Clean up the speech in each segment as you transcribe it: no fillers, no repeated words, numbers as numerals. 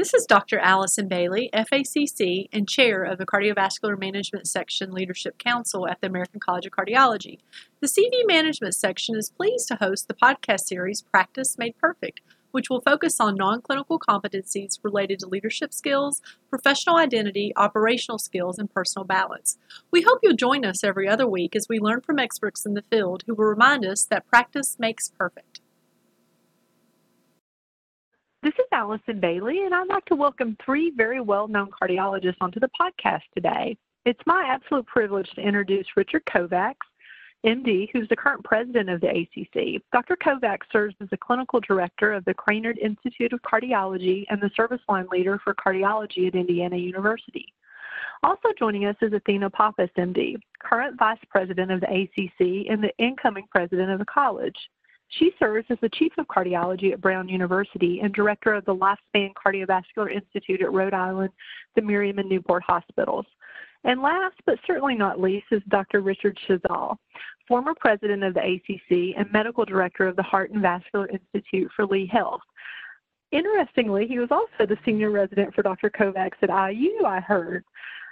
This is Dr. Allison Bailey, FACC and Chair of the Cardiovascular Management Section Leadership Council at the American College of Cardiology. The CV Management Section is pleased to host the podcast series Practice Made Perfect, which will focus on non-clinical competencies related to leadership skills, professional identity, operational skills, and personal balance. We hope you'll join us every other week as we learn from experts in the field who will remind us that practice makes perfect. This is Allison Bailey, and I'd like to welcome three very well-known cardiologists onto the podcast today. It's my absolute privilege to introduce Richard Kovacs, MD, who's the current president of the ACC. Dr. Kovacs serves as the clinical director of the Cranard Institute of Cardiology and the service line leader for cardiology at Indiana University. Also joining us is Athena Pappas, MD, current vice president of the ACC and the incoming president of the college. She serves as the Chief of Cardiology at Brown University and Director of the Lifespan Cardiovascular Institute at Rhode Island, the Miriam and Newport Hospitals. And last but certainly not least is Dr. Richard Chazal, former President of the ACC and Medical Director of the Heart and Vascular Institute for Lee Health. Interestingly, he was also the Senior Resident for Dr. Kovacs at IU, I heard.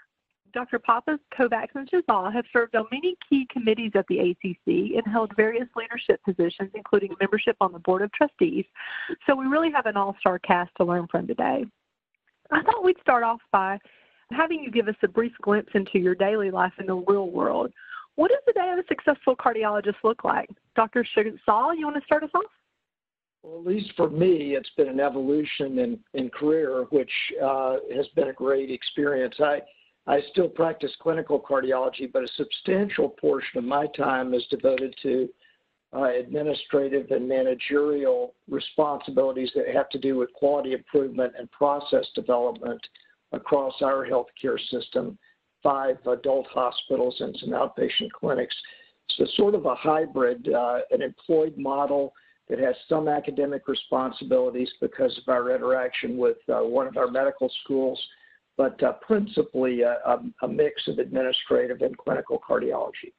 Dr. Pappas, Kovacs, and Chazal have served on many key committees at the ACC and held various leadership positions, including membership on the Board of Trustees. So we really have an all-star cast to learn from today. I thought we'd start off by having you give us a brief glimpse into your daily life in the real world. What does the day of a successful cardiologist look like? Dr. Chazal, you want to start us off? Well, at least for me, it's been an evolution in career, which has been a great experience. I still practice clinical cardiology, but a substantial portion of my time is devoted to administrative and managerial responsibilities that have to do with quality improvement and process development across our healthcare system, 5 adult hospitals and some outpatient clinics. So sort of a hybrid, an employed model that has some academic responsibilities because of our interaction with one of our medical schools, but principally a mix of administrative and clinical cardiology.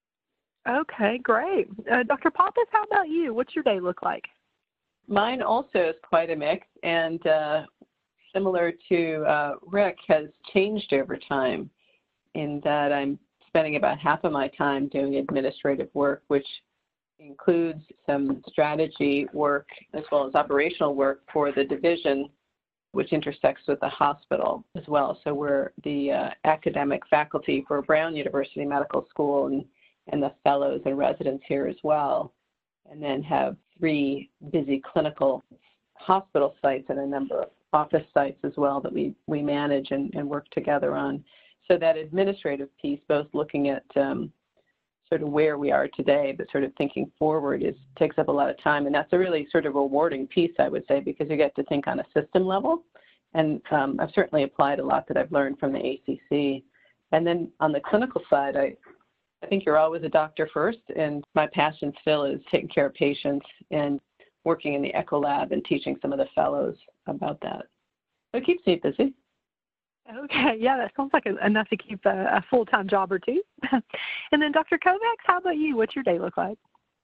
Okay, great. Dr. Pappas, how about you? What's your day look like? Mine also is quite a mix, and similar to Rick, has changed over time in that I'm spending about half of my time doing administrative work, which includes some strategy work as well as operational work for the division, which intersects with the hospital as well. So we're the academic faculty for Brown University Medical School and the fellows and residents here as well, and then have 3 busy clinical hospital sites and a number of office sites as well that we manage and work together on. So that administrative piece, both looking at sort of where we are today, but sort of thinking forward takes up a lot of time. And that's a really sort of rewarding piece, I would say, because you get to think on a system level. And I've certainly applied a lot that I've learned from the ACC. And then on the clinical side, I think you're always a doctor first. And my passion still is taking care of patients and working in the echo lab and teaching some of the fellows about that. So it keeps me busy. Okay, yeah, that sounds like enough to keep a full-time job or two. And then Dr. Kovacs, how about you? What's your day look like?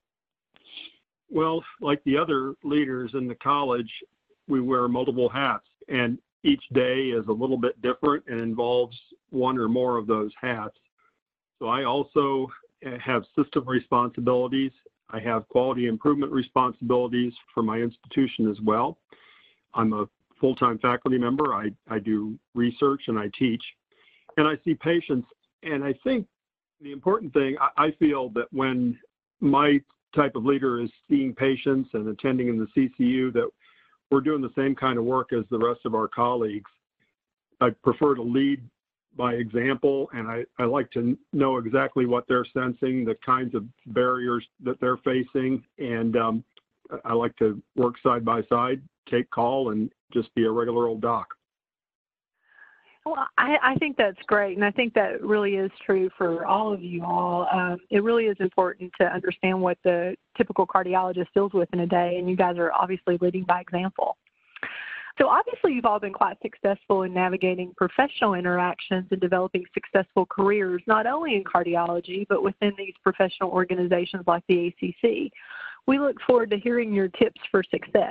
Well, like the other leaders in the college, we wear multiple hats, and each day is a little bit different and involves one or more of those hats. So I also have system responsibilities. I have quality improvement responsibilities for my institution as well. I'm a full-time faculty member. I do research and I teach, and I see patients. And I think the important thing, I feel that when my type of leader is seeing patients and attending in the CCU, that we're doing the same kind of work as the rest of our colleagues. I prefer to lead by example, and I like to know exactly what they're sensing, the kinds of barriers that they're facing, and I like to work side by side, take call, and just be a regular old doc. Well, I think that's great, and I think that really is true for all of you all. It really is important to understand what the typical cardiologist deals with in a day, and you guys are obviously leading by example. So obviously you've all been quite successful in navigating professional interactions and developing successful careers, not only in cardiology, but within these professional organizations like the ACC. We look forward to hearing your tips for success.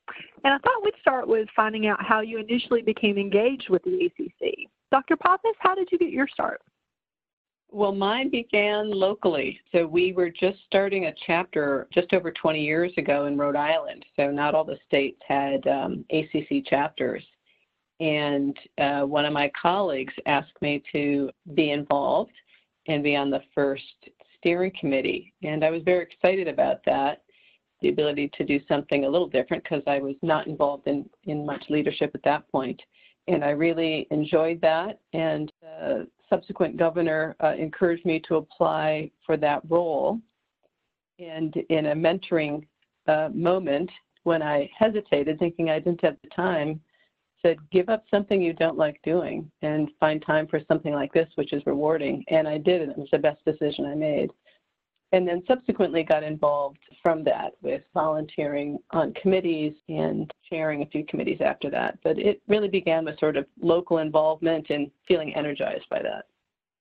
And I thought we'd start with finding out how you initially became engaged with the ACC. Dr. Pappas, how did you get your start? Well, mine began locally. So we were just starting a chapter just over 20 years ago in Rhode Island. So not all the states had ACC chapters. And one of my colleagues asked me to be involved and be on the first steering committee. And I was very excited about that, the ability to do something a little different because I was not involved in much leadership at that point. And I really enjoyed that. And the subsequent governor encouraged me to apply for that role. And in a mentoring moment, when I hesitated, thinking I didn't have the time, said, give up something you don't like doing and find time for something like this, which is rewarding. And I did, and it was the best decision I made. And then subsequently got involved from that with volunteering on committees and chairing a few committees after that. But it really began with sort of local involvement and feeling energized by that.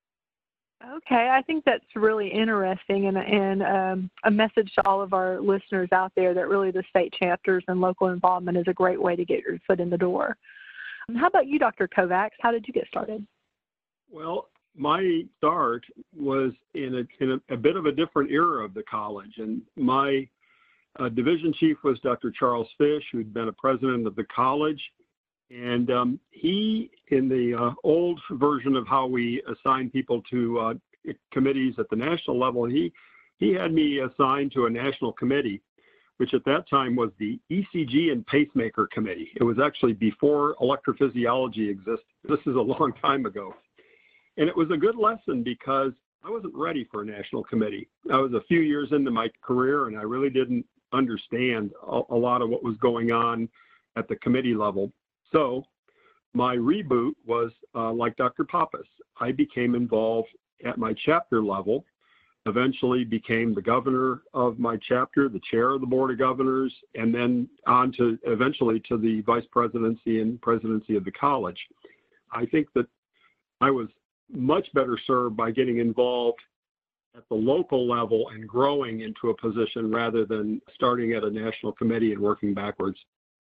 Okay, I think that's really interesting and a message to all of our listeners out there that really the state chapters and local involvement is a great way to get your foot in the door. How about you, Dr. Kovacs? How did you get started? Well, my start was in a bit of a different era of the college, and my division chief was Dr. Charles Fish, who'd been a president of the college, and he, in the old version of how we assign people to committees at the national level, he had me assigned to a national committee, which at that time was the ECG and Pacemaker Committee. It was actually before electrophysiology existed. This is a long time ago. And it was a good lesson because I wasn't ready for a national committee. I was a few years into my career and I really didn't understand a lot of what was going on at the committee level. So my reboot was like Dr. Pappas. I became involved at my chapter level, eventually became the governor of my chapter, the chair of the board of governors, and then on to eventually to the vice presidency and presidency of the college. I think that I was much better served by getting involved at the local level and growing into a position rather than starting at a national committee and working backwards.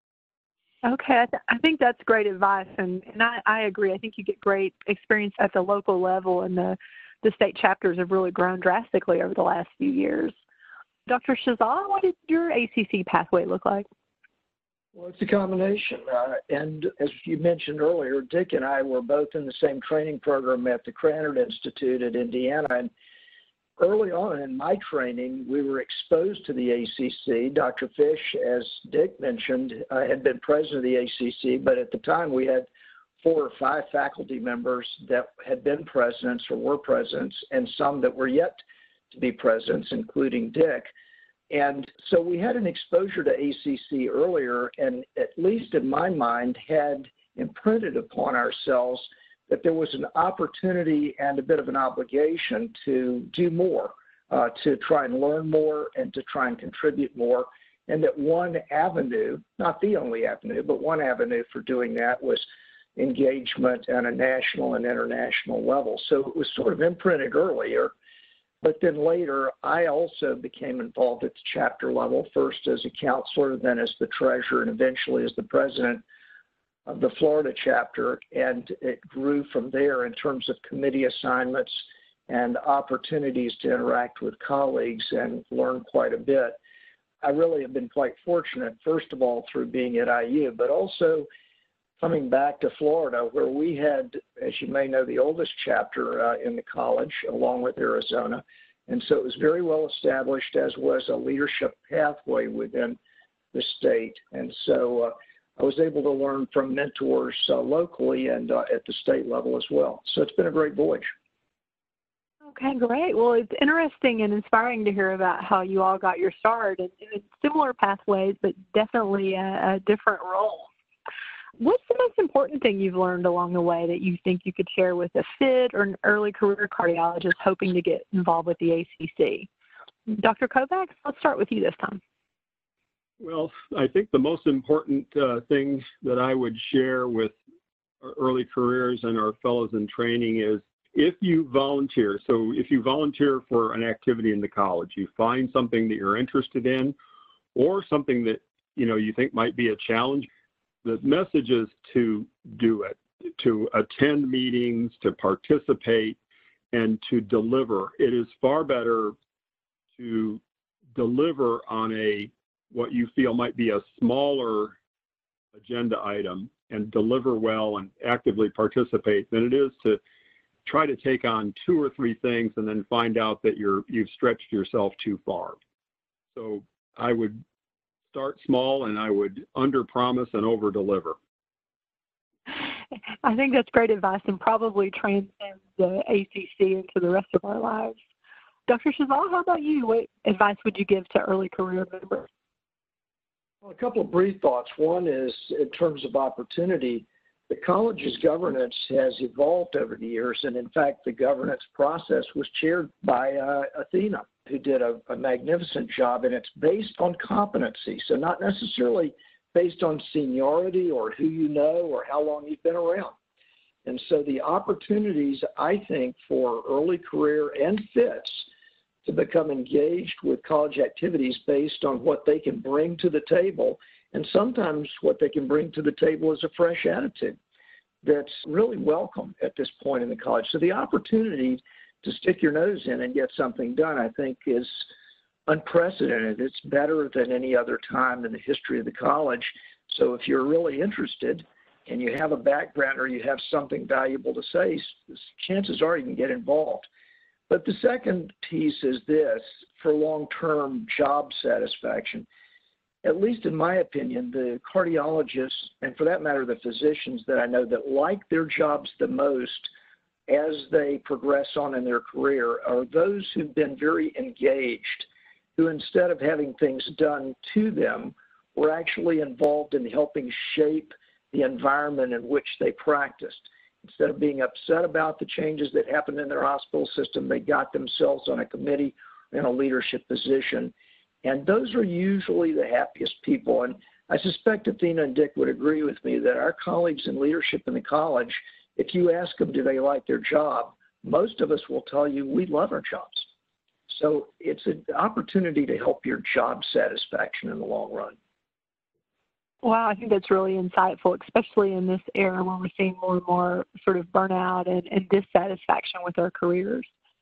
Okay, I think that's great advice, and I agree. I think you get great experience at the local level, and the state chapters have really grown drastically over the last few years. Dr. Chazal, what did your ACC pathway look like? Well, it's a combination. And as you mentioned earlier, Dick and I were both in the same training program at the Krannert Institute at Indiana. And early on in my training, we were exposed to the ACC. Dr. Fish, as Dick mentioned, had been president of the ACC, but at the time we had 4 or 5 faculty members that had been presidents or were presidents, and some that were yet to be presidents, including Dick. And so we had an exposure to ACC earlier, and at least in my mind had imprinted upon ourselves that there was an opportunity and a bit of an obligation to do more, to try and learn more and to try and contribute more. And that one avenue, not the only avenue, but one avenue for doing that was engagement at a national and international level. So it was sort of imprinted earlier. But then later, I also became involved at the chapter level, first as a counselor, then as the treasurer, and eventually as the president of the Florida chapter. And it grew from there in terms of committee assignments and opportunities to interact with colleagues and learn quite a bit. I really have been quite fortunate, first of all, through being at IU, but also coming back to Florida, where we had, as you may know, the oldest chapter in the college, along with Arizona. And so it was very well established, as was a leadership pathway within the state. And so I was able to learn from mentors locally and at the state level as well. So it's been a great voyage. Okay, great. Well, it's interesting and inspiring to hear about how you all got your start in similar pathways, but definitely a different role. What's the most important thing you've learned along the way that you think you could share with a FIT or an early career cardiologist hoping to get involved with the ACC? Dr. Kovacs, let's start with you this time. Well, I think the most important thing that I would share with our early careers and our fellows in training is if you volunteer, so if you volunteer for an activity in the college, you find something that you're interested in or something that you think might be a challenge. The message is to do it, to attend meetings, to participate, and to deliver. It is far better to deliver on what you feel might be a smaller agenda item and deliver well and actively participate than it is to try to take on 2 or 3 things and then find out that you've stretched yourself too far. So I would start small and I would under-promise and over-deliver. I think that's great advice and probably transcends the ACC into the rest of our lives. Dr. Chazal, how about you? What advice would you give to early career members? Well, a couple of brief thoughts. One is in terms of opportunity, the college's governance has evolved over the years, and in fact, the governance process was chaired by Athena, who did a magnificent job, and it's based on competency, so not necessarily based on seniority or who you know or how long you've been around. And so the opportunities, I think, for early career and fits to become engaged with college activities based on what they can bring to the table, and sometimes what they can bring to the table is a fresh attitude that's really welcome at this point in the college. So the opportunity to stick your nose in and get something done, I think, is unprecedented. It's better than any other time in the history of the college. So if you're really interested and you have a background or you have something valuable to say, chances are you can get involved. But the second piece is this: for long-term job satisfaction, at least in my opinion, the cardiologists, and for that matter, the physicians that I know that like their jobs the most as they progress on in their career are those who've been very engaged, who instead of having things done to them, were actually involved in helping shape the environment in which they practiced. Instead of being upset about the changes that happened in their hospital system, they got themselves on a committee in a leadership position. And those are usually the happiest people. And I suspect Athena and Dick would agree with me that our colleagues in leadership in the college, if you ask them, do they like their job, most of us will tell you we love our jobs. So it's an opportunity to help your job satisfaction in the long run. Wow, I think that's really insightful, especially in this era where we're seeing more and more sort of burnout and dissatisfaction with our careers.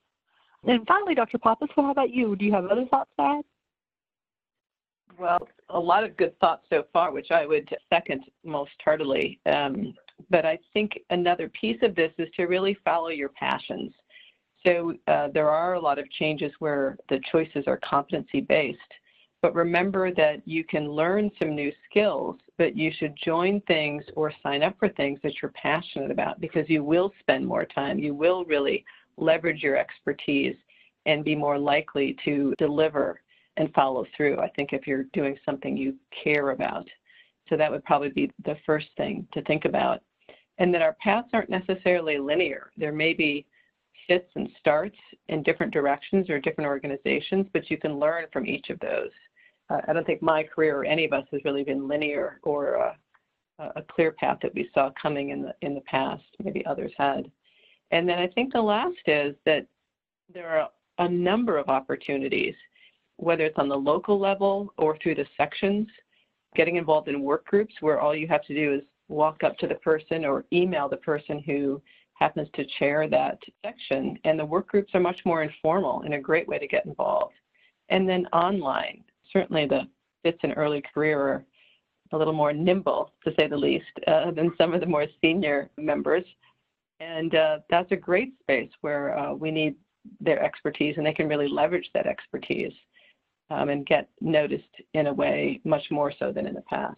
And finally, Dr. Pappas, how about you? Do you have other thoughts to add? Well, a lot of good thoughts so far, which I would second most heartily. But I think another piece of this is to really follow your passions. So there are a lot of changes where the choices are competency-based. But remember that you can learn some new skills, but you should join things or sign up for things that you're passionate about, because you will spend more time. You will really leverage your expertise and be more likely to deliver and follow through, I think, if you're doing something you care about. So that would probably be the first thing to think about. And that our paths aren't necessarily linear. There may be fits and starts in different directions or different organizations, but you can learn from each of those. I don't think my career or any of us has really been linear or a clear path that we saw coming in the past. Maybe others had. And then I think the last is that there are a number of opportunities, whether it's on the local level or through the sections, getting involved in work groups where all you have to do is walk up to the person or email the person who happens to chair that section. And the work groups are much more informal and a great way to get involved. And then online. Certainly the fits in early career are a little more nimble, to say the least, than some of the more senior members. And that's a great space where we need their expertise, and they can really leverage that expertise and get noticed in a way much more so than in the past.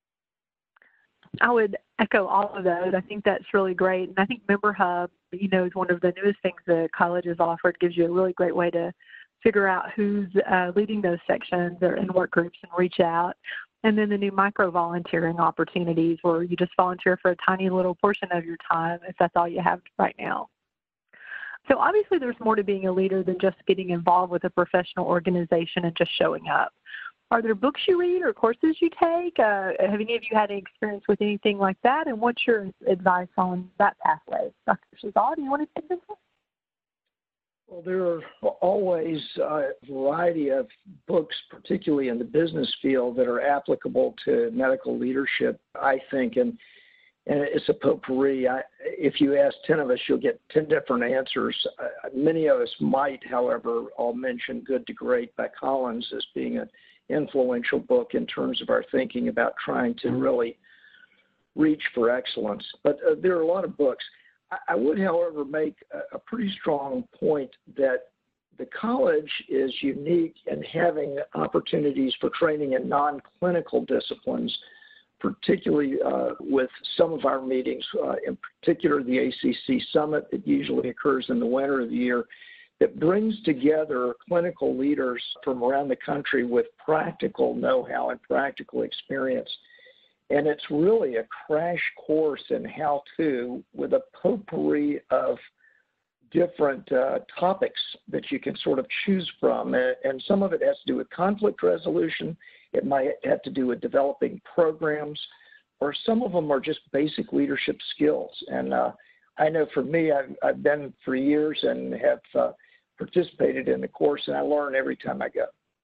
I would echo all of those. I think that's really great. And I think Member Hub, is one of the newest things the college has offered. Gives you a really great way to figure out who's leading those sections or in work groups and reach out. And then the new micro-volunteering opportunities where you just volunteer for a tiny little portion of your time if that's all you have right now. So obviously there's more to being a leader than just getting involved with a professional organization and just showing up. Are there books you read or courses you take? Have any of you had any experience with anything like that? And what's your advice on that pathway? Dr. Chazal, do you want to take this one? Well, there are always a variety of books, particularly in the business field, that are applicable to medical leadership, I think, and it's a potpourri. If you ask 10 of us, you'll get 10 different answers. Many of us might, however, all mention Good to Great by Collins as being an influential book in terms of our thinking about trying to really reach for excellence. But there are a lot of books. I would, however, make a pretty strong point that the college is unique in having opportunities for training in non-clinical disciplines, particularly with some of our meetings, in particular the ACC Summit that usually occurs in the winter of the year, that brings together clinical leaders from around the country with practical know-how and practical experience. And it's really a crash course in how-to with a potpourri of different topics that you can sort of choose from. And some of it has to do with conflict resolution. It might have to do with developing programs, or some of them are just basic leadership skills. And I know for me, I've been for years and have participated in the course, and I learn every time I go.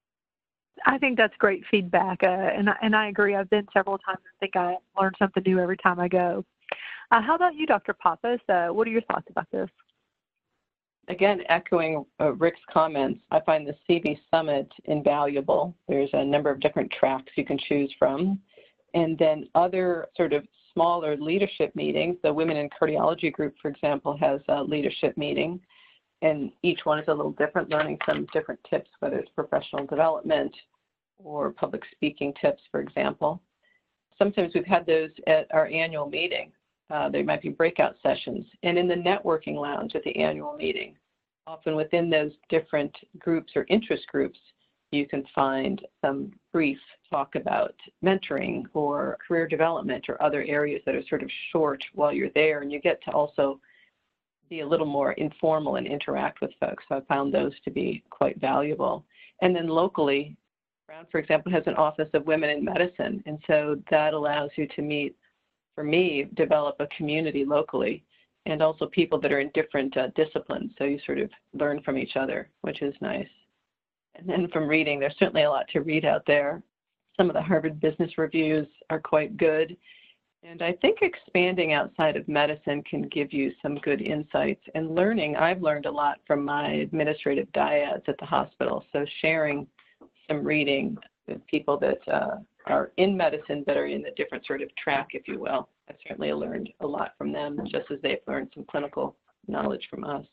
I think that's great feedback, and I agree. I've been several times and think I learn something new every time I go. How about you, Dr. Pappas? What are your thoughts about this? Again, echoing Rick's comments, I find the CV Summit invaluable. There's a number of different tracks you can choose from. And then other sort of smaller leadership meetings. The Women in Cardiology group, for example, has a leadership meeting. And each one is a little different, learning some different tips, whether it's professional development or public speaking tips, for example. Sometimes we've had those at our annual meeting. There might be breakout sessions. And in the networking lounge at the annual meeting, often within those different groups or interest groups, you can find some brief talk about mentoring or career development or other areas that are sort of short while you're there. And you get to also be a little more informal and interact with folks. So I found those to be quite valuable. And then locally, Brown, for example, has an Office of Women in Medicine. And so that allows you to meet, for me, develop a community locally, and also people that are in different disciplines. So you sort of learn from each other, which is nice. And then from reading, there's certainly a lot to read out there. Some of the Harvard Business Reviews are quite good. And I think expanding outside of medicine can give you some good insights. And learning, I've learned a lot from my administrative dyads at the hospital. So sharing some reading with people that are in medicine but are in a different sort of track, if you will. I've certainly learned a lot from them, just as they've learned some clinical knowledge from us.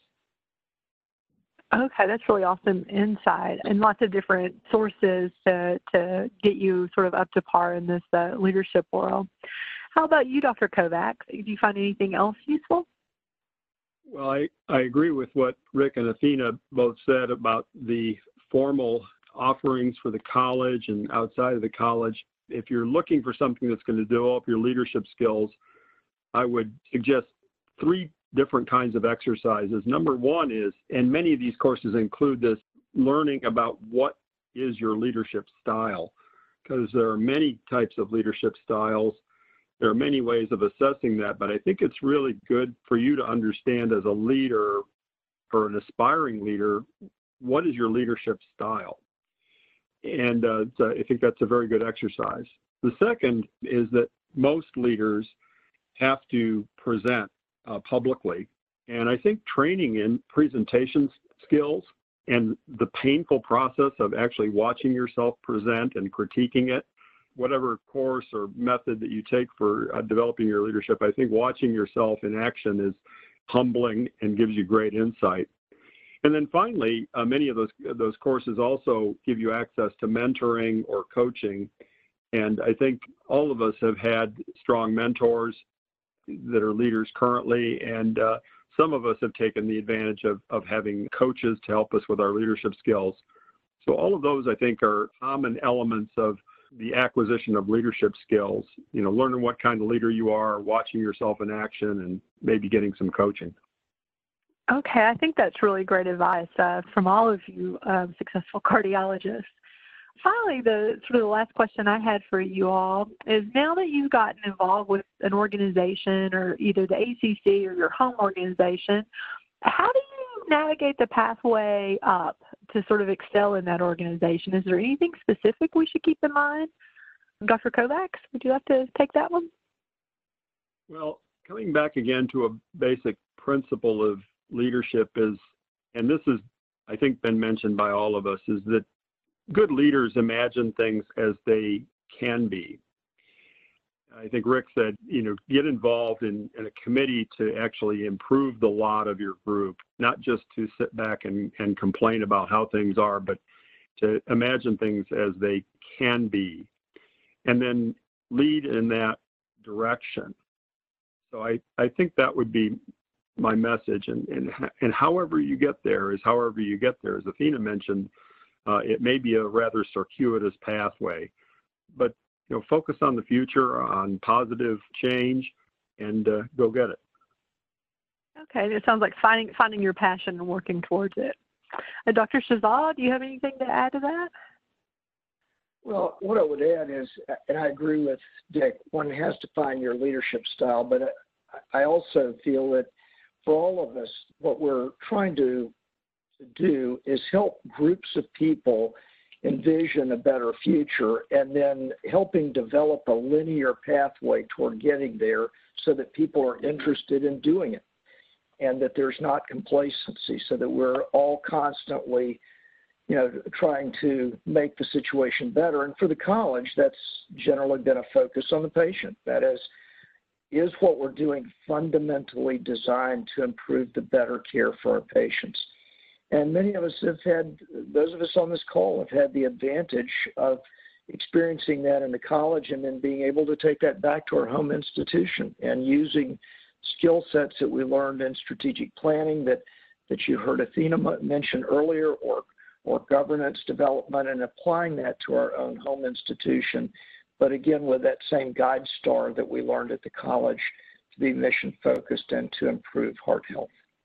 Okay, that's really awesome insight, and lots of different sources to get you sort of up to par in this leadership world. How about you, Dr. Kovacs? Do you find anything else useful? Well, I agree with what Rick and Athena both said about the formal offerings for the college and outside of the college. If you're looking for something that's going to develop your leadership skills, I would suggest 3 different kinds of exercises. Number one is, and many of these courses include this, learning about what is your leadership style, because there are many types of leadership styles. There are many ways of assessing that, but I think it's really good for you to understand as a leader or an aspiring leader, what is your leadership style? And I think that's a very good exercise. The second is that most leaders have to present publicly. And I think training in presentation skills and the painful process of actually watching yourself present and critiquing it, whatever course or method that you take for developing your leadership, I think watching yourself in action is humbling and gives you great insight. And then finally, many of those courses also give you access to mentoring or coaching. And I think all of us have had strong mentors that are leaders currently, and some of us have taken the advantage of having coaches to help us with our leadership skills. So all of those, I think, are common elements of the acquisition of leadership skills, learning what kind of leader you are, watching yourself in action, and maybe getting some coaching. Okay, I think that's really great advice from all of you successful cardiologists. Finally, the last question I had for you all is, now that you've gotten involved with an organization or either the ACC or your home organization, how do navigate the pathway up to sort of excel in that organization, is there anything specific we should keep in mind? Dr. Kovacs, would you like to take that one? Well, coming back again to a basic principle of leadership is, and this has, I think, been mentioned by all of us, is that good leaders imagine things as they can be. I think Rick said, get involved in a committee to actually improve the lot of your group, not just to sit back and complain about how things are, but to imagine things as they can be, and then lead in that direction. So I think that would be my message, and however you get there is however you get there. As Athena mentioned, it may be a rather circuitous pathway, but focus on the future, on positive change, and go get it. Okay, it sounds like finding your passion and working towards it. Dr. Shahzad, do you have anything to add to that? Well, what I would add is, and I agree with Dick, one has to find your leadership style, but I also feel that for all of us, what we're trying to do is help groups of people envision a better future, and then helping develop a linear pathway toward getting there so that people are interested in doing it, and that there's not complacency, so that we're all constantly trying to make the situation better. And for the college, that's generally been a focus on the patient. That is what we're doing fundamentally designed to improve the better care for our patients? And many of us those of us on this call have had the advantage of experiencing that in the college, and then being able to take that back to our home institution and using skill sets that we learned in strategic planning that you heard Athena mention earlier, or governance development, and applying that to our own home institution. But again, with that same guide star that we learned at the college, to be mission focused and to improve heart health.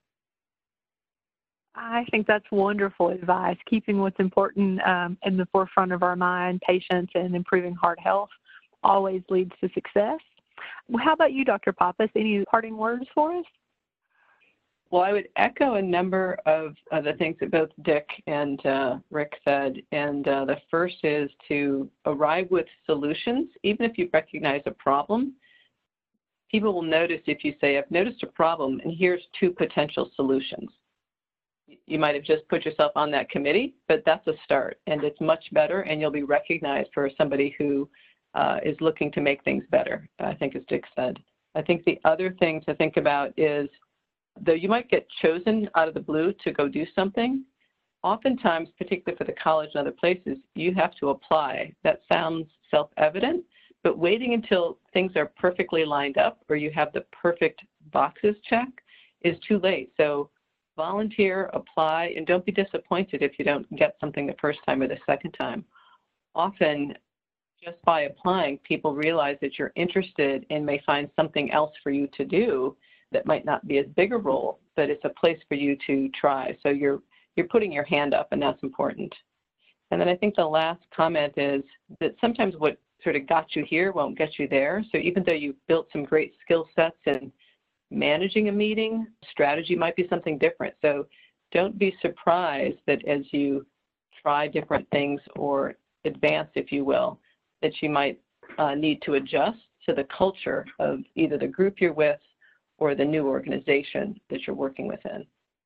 I think that's wonderful advice. Keeping what's important in the forefront of our mind, patients, and improving heart health always leads to success. Well, how about you, Dr. Pappas? Any parting words for us? Well, I would echo a number of the things that both Dick and Rick said. And the first is to arrive with solutions, even if you recognize a problem. People will notice if you say, I've noticed a problem, and here's 2 potential solutions. You might have just put yourself on that committee, but that's a start, and it's much better, and you'll be recognized for somebody who is looking to make things better, I think, as Dick said. I think the other thing to think about is, though you might get chosen out of the blue to go do something, oftentimes, particularly for the college and other places, you have to apply. That sounds self-evident, but waiting until things are perfectly lined up or you have the perfect boxes checked is too late. So volunteer, apply, and don't be disappointed if you don't get something the first time or the second time. Often, just by applying, people realize that you're interested and may find something else for you to do that might not be as big a role, but it's a place for you to try. So you're putting your hand up, and that's important. And then I think the last comment is that sometimes what sort of got you here won't get you there. So even though you've built some great skill sets in managing a meeting, strategy might be something different. So don't be surprised that as you try different things or advance, if you will, that you might need to adjust to the culture of either the group you're with or the new organization that you're working within.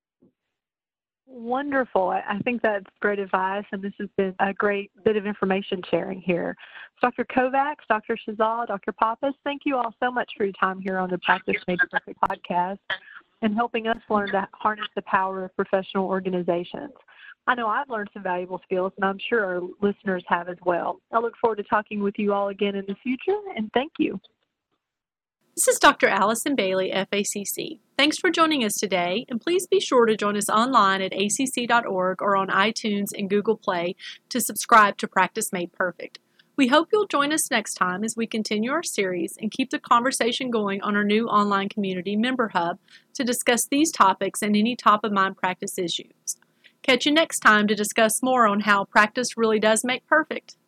Wonderful. I think that's great advice, and this has been a great bit of information sharing here. Dr. Kovacs, Dr. Shahzad, Dr. Pappas, thank you all so much for your time here on the Practice Made Perfect podcast and helping us learn to harness the power of professional organizations. I know I've learned some valuable skills, and I'm sure our listeners have as well. I look forward to talking with you all again in the future, and thank you. This is Dr. Allison Bailey, FACC. Thanks for joining us today, and please be sure to join us online at acc.org or on iTunes and Google Play to subscribe to Practice Made Perfect. We hope you'll join us next time as we continue our series and keep the conversation going on our new online community Member Hub to discuss these topics and any top-of-mind practice issues. Catch you next time to discuss more on how practice really does make perfect.